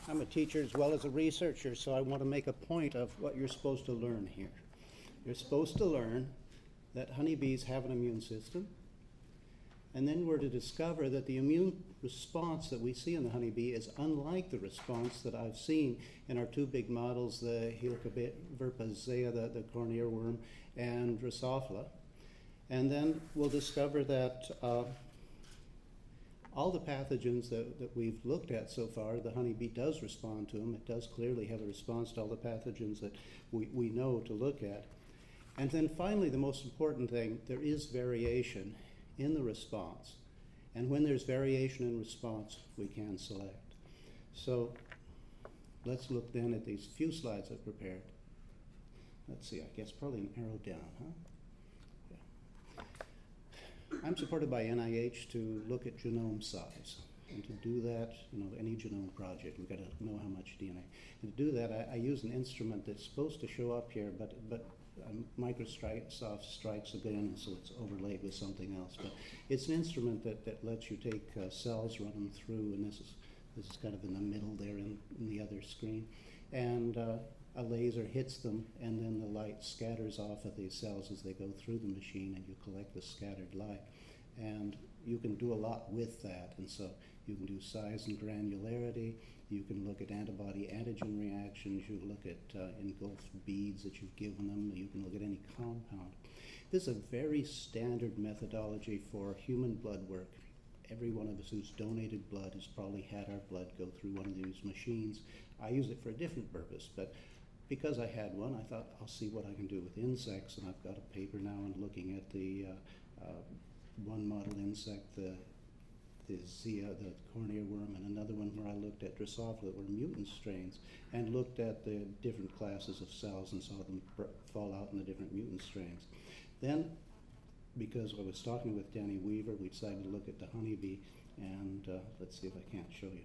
I'm a teacher as well as a researcher, so I want to make a point of what you're supposed to learn here. You're supposed to learn that honeybees have an immune system, and then we're to discover that the immune response that we see in the honeybee is unlike the response that I've seen in our two big models, the Helicobacter zea, the corn earworm, and Drosophila. And then we'll discover that all the pathogens that we've looked at so far, the honeybee does respond to them. It does clearly have a response to all the pathogens that we know to look at. And then finally, the most important thing, there is variation in the response. And when there's variation in response, we can select. So let's look then at these few slides I've prepared. Let's see, I guess probably an arrow down, huh? I'm supported by NIH to look at genome size. And to do that, any genome project, we've got to know how much DNA. And to do that, I use an instrument that's supposed to show up here, but Microsoft strikes again, so it's overlaid with something else. But it's an instrument that lets you take cells, run them through, and this is kind of in the middle there in the other screen. And a laser hits them, and then the light scatters off of these cells as they go through the machine, and you collect the scattered light. And you can do a lot with that, and so you can do size and granularity. You can look at antibody-antigen reactions. You look at engulfed beads that you've given them. You can look at any compound. This is a very standard methodology for human blood work. Every one of us who's donated blood has probably had our blood go through one of these machines. I use it for a different purpose, but because I had one, I thought I'll see what I can do with insects, and I've got a paper now and looking at the one model insect, the zea, the corn earworm, and another one where I looked at Drosophila that were mutant strains and looked at the different classes of cells and saw them fall out in the different mutant strains. Then, because I was talking with Danny Weaver, we decided to look at the honeybee, and let's see if I can't show you.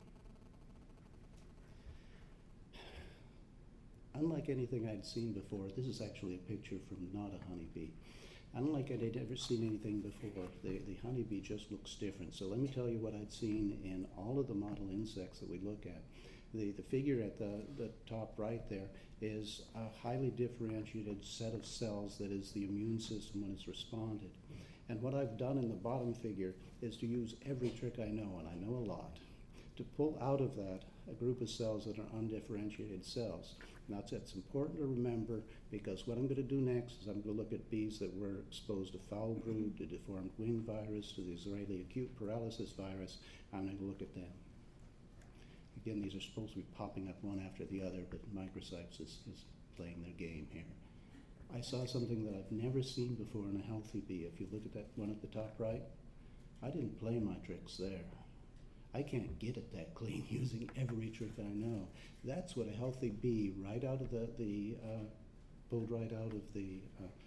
Unlike anything I'd seen before, this is actually a picture from not a honeybee. Unlike I'd ever seen anything before, the honeybee just looks different. So let me tell you what I'd seen in all of the model insects that we look at. The figure at the top right there is a highly differentiated set of cells that is the immune system when it's responded. And what I've done in the bottom figure is to use every trick I know, and I know a lot, to pull out of that a group of cells that are undifferentiated cells. Now, it's important to remember, because what I'm going to do next is I'm going to look at bees that were exposed to foul brood, to deformed wing virus, to the Israeli acute paralysis virus. I'm going to look at them. Again, these are supposed to be popping up one after the other, but Microsoft is playing their game here. I saw something that I've never seen before in a healthy bee. If you look at that one at the top right, I didn't play my tricks there. I can't get it that clean using every trick I know. That's what a healthy bee, right out of pulled right out of the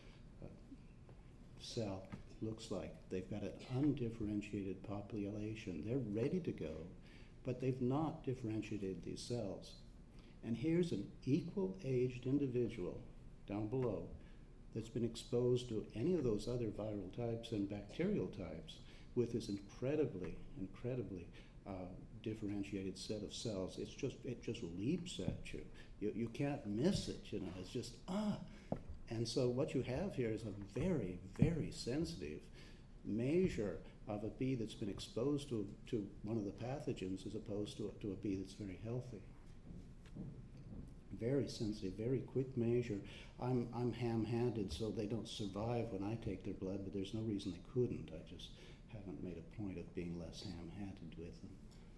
cell, looks like. They've got an undifferentiated population. They're ready to go, but they've not differentiated these cells. And here's an equal-aged individual down below that's been exposed to any of those other viral types and bacterial types with this incredibly differentiated set of cells. It just leaps at you. You can't miss it, It's just, And so what you have here is a very, very sensitive measure of a bee that's been exposed to one of the pathogens as opposed to a bee that's very healthy. Very sensitive, very quick measure. I'm ham-handed, so they don't survive when I take their blood, but there's no reason they couldn't. I just haven't made a point of being less ham-handed with them.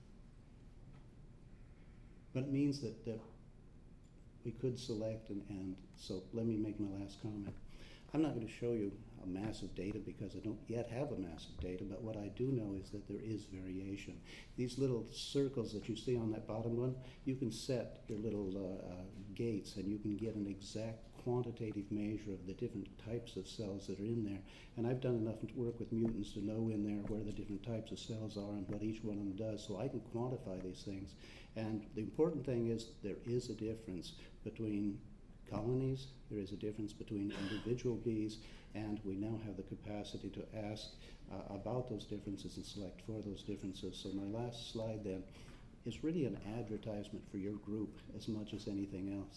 But it means that we could select, and so let me make my last comment. I'm not going to show you a massive data because I don't yet have a massive data, but what I do know is that there is variation. These little circles that you see on that bottom one, you can set your little gates and you can get an exact quantitative measure of the different types of cells that are in there. And I've done enough work with mutants to know in there where the different types of cells are and what each one of them does, so I can quantify these things. And the important thing is there is a difference between colonies, there is a difference between individual bees, and we now have the capacity to ask about those differences and select for those differences. So my last slide then is really an advertisement for your group as much as anything else.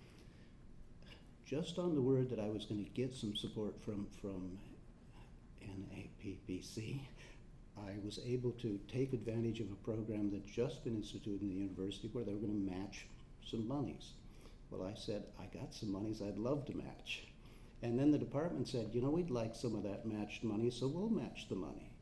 Just on the word that I was going to get some support from NAPBC, I was able to take advantage of a program that just been instituted in the university where they were going to match some monies. Well, I said, I got some monies I'd love to match. And then the department said, you know, we'd like some of that matched money, so we'll match the money.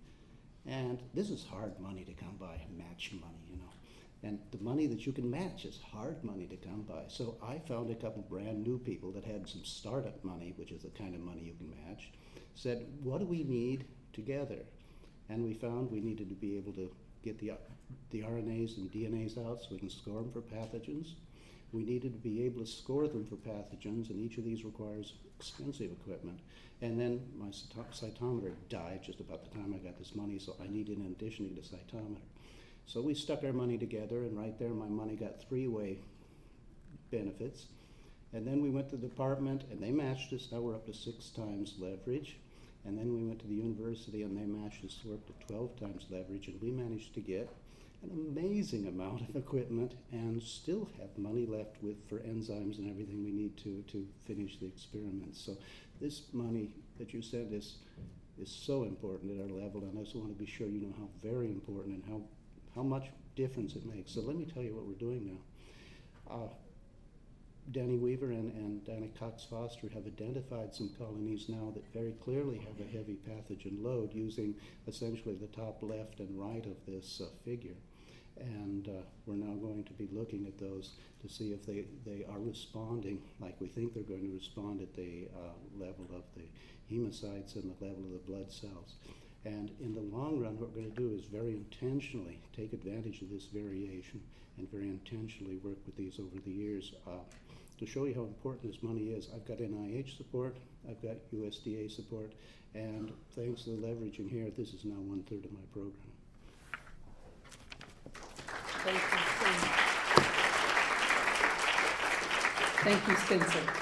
And this is hard money to come by, match money, you know. And the money that you can match is hard money to come by. So I found a couple brand new people that had some startup money, which is the kind of money you can match, said, what do we need together? And we found we needed to be able to get the RNAs and DNAs out so we can score them for pathogens. We needed to be able to score them for pathogens, and each of these requires expensive equipment. And then my cytometer died just about the time I got this money, so I needed an addition to the cytometer. So we stuck our money together, and right there my money got three-way benefits. And then we went to the department, and they matched us. Now we're up to 6 times leverage. And then we went to the university, and they matched us. We're up to 12 times leverage, and we managed to get an amazing amount of equipment and still have money left for enzymes and everything we need to finish the experiments. So this money that you sent is so important at our level, and I just want to be sure you know how very important and how much difference it makes. So let me tell you what we're doing now. Danny Weaver and Danny Cox Foster have identified some colonies now that very clearly have a heavy pathogen load using essentially the top left and right of this figure. And we're now going to be looking at those to see if they are responding like we think they're going to respond at the level of the hemocytes and the level of the blood cells. And in the long run, what we're going to do is very intentionally take advantage of this variation and very intentionally work with these over the years. To show you how important this money is, I've got NIH support, I've got USDA support, and thanks to the leverage in here, this is now 1/3 of my program. Thank you, Spencer.